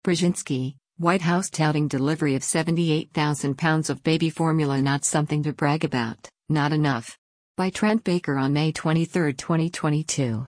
Brzezinski, White House touting delivery of 78,000 pounds of baby formula not something to brag about, not enough. By Trent Baker on May 23, 2022.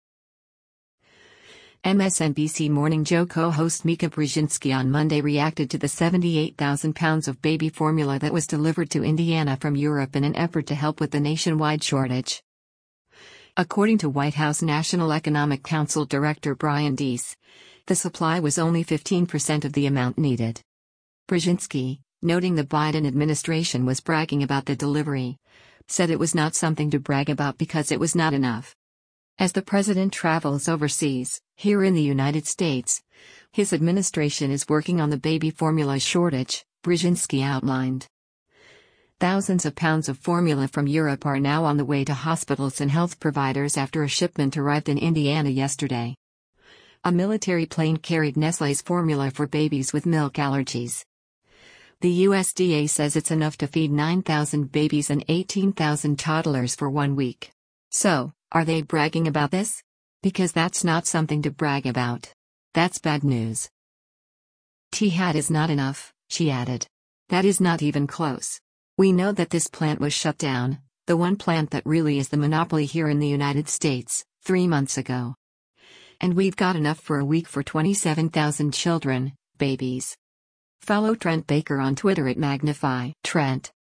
MSNBC Morning Joe co-host Mika Brzezinski on Monday reacted to the 78,000 pounds of baby formula that was delivered to Indiana from Europe in an effort to help with the nationwide shortage. According to White House National Economic Council Director Brian Deese, the supply was only 15% of the amount needed. Brzezinski, noting the Biden administration was bragging about the delivery, said it was not something to brag about because it was not enough. As the president travels overseas, here in the United States, his administration is working on the baby formula shortage, Brzezinski outlined. Thousands of pounds of formula from Europe are now on the way to hospitals and health providers after a shipment arrived in Indiana yesterday. A military plane carried Nestlé's formula for babies with milk allergies. The USDA says it's enough to feed 9,000 babies and 18,000 toddlers for 1 week. So, are they bragging about this? Because that's not something to brag about. That's bad news. THAAD is not enough, she added. That is not even close. We know that this plant was shut down, the one plant that really is the monopoly here in the United States, 3 months ago. And we've got enough for a week for 27,000 children, babies. Follow Trent Baker on Twitter at Magnify Trent.